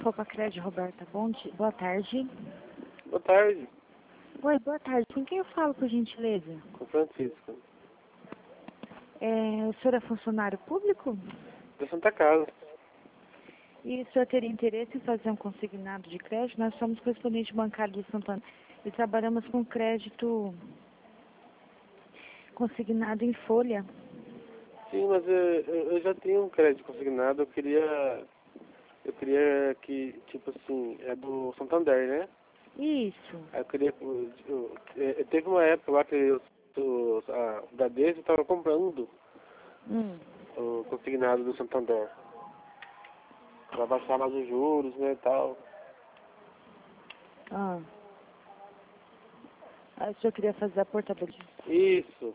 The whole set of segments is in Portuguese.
Copa Crédito, Roberta. Bom dia. Boa tarde. Boa tarde, Oi, boa tarde. Com quem eu falo, por gentileza? com Francisco, O senhor é funcionário público? da Santa Casa. E o senhor teria interesse em fazer um consignado de crédito? Nós somos correspondente bancário do Santander e trabalhamos com crédito consignado em folha. Sim, mas eu já tenho um crédito consignado, eu queria que, tipo assim, é do Santander, né? Isso. Aí eu queria, teve uma época lá que a Bradesco estava comprando o consignado do Santander, para baixar mais os juros, né, e tal. Aí o senhor queria fazer a portabilidade. Isso,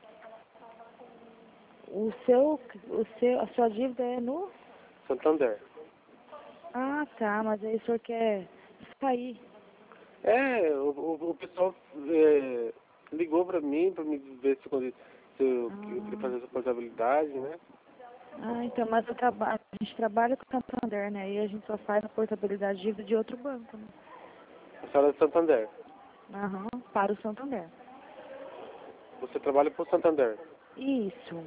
A sua dívida é no... Santander. Ah, tá, mas aí o senhor quer sair. O pessoal ligou para mim para me ver se eu queria fazer essa portabilidade, né? Ah, então, mas a gente trabalha com o Santander, né? E a gente só faz a portabilidade de dívida de outro banco, né? A senhora é de Santander. Aham, para o Santander. Você trabalha por Santander. Isso.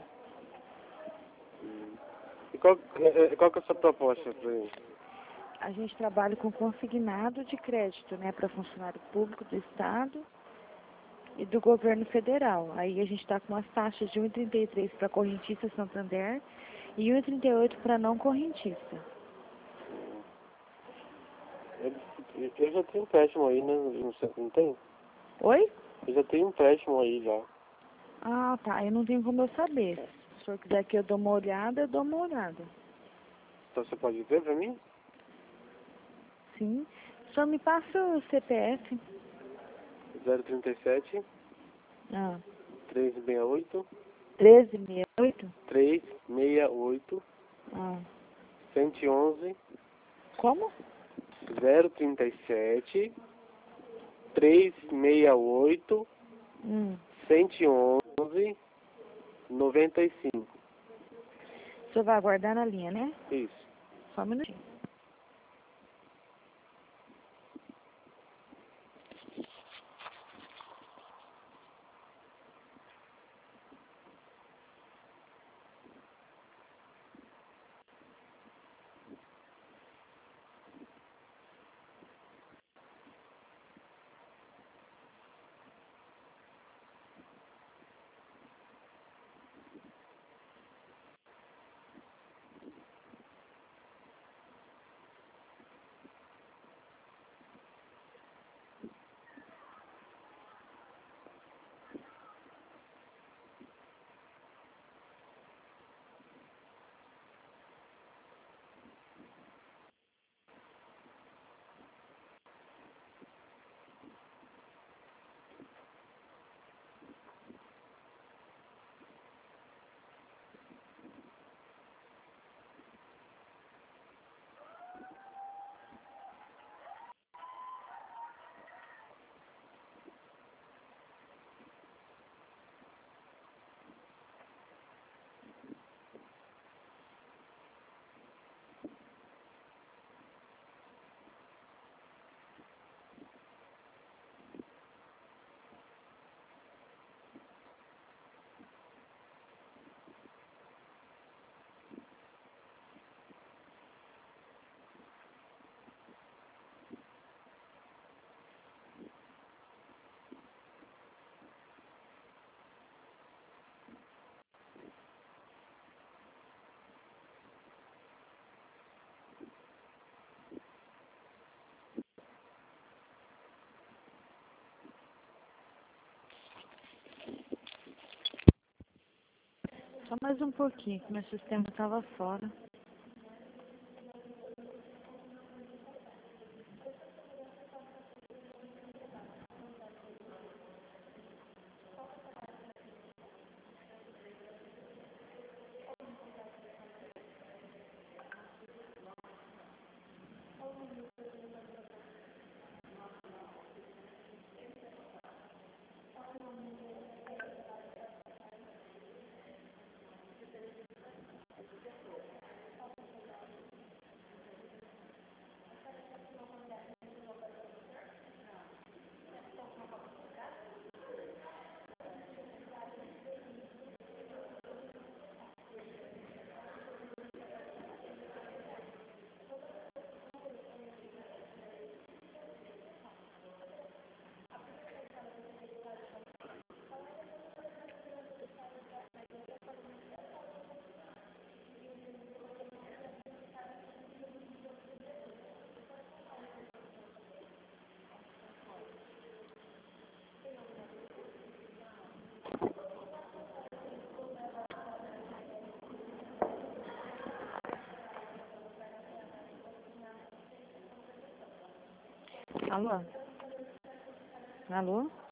E qual que é a sua proposta para mim? A gente trabalha com consignado de crédito, né? Para funcionário público do Estado e do governo federal. Aí a gente está com umas taxas de 1,33 para correntista Santander e 1,38 para não correntista. Eu já tenho um empréstimo aí, né? Não tem? Oi? Eu já tenho um empréstimo aí já. Ah, tá. Eu não tenho como eu saber. Se o senhor quiser que eu dou uma olhada, eu dou uma olhada. Então você pode ver para mim? Sim. O senhor me passa o CPF? 037 Ah. 368 1368? 368 Ah. 111 Como? 037 368 111 95. O senhor vai aguardar na linha, né? Isso. Só um minutinho. Só mais um pouquinho, que meu sistema estava fora. Alô? Alô?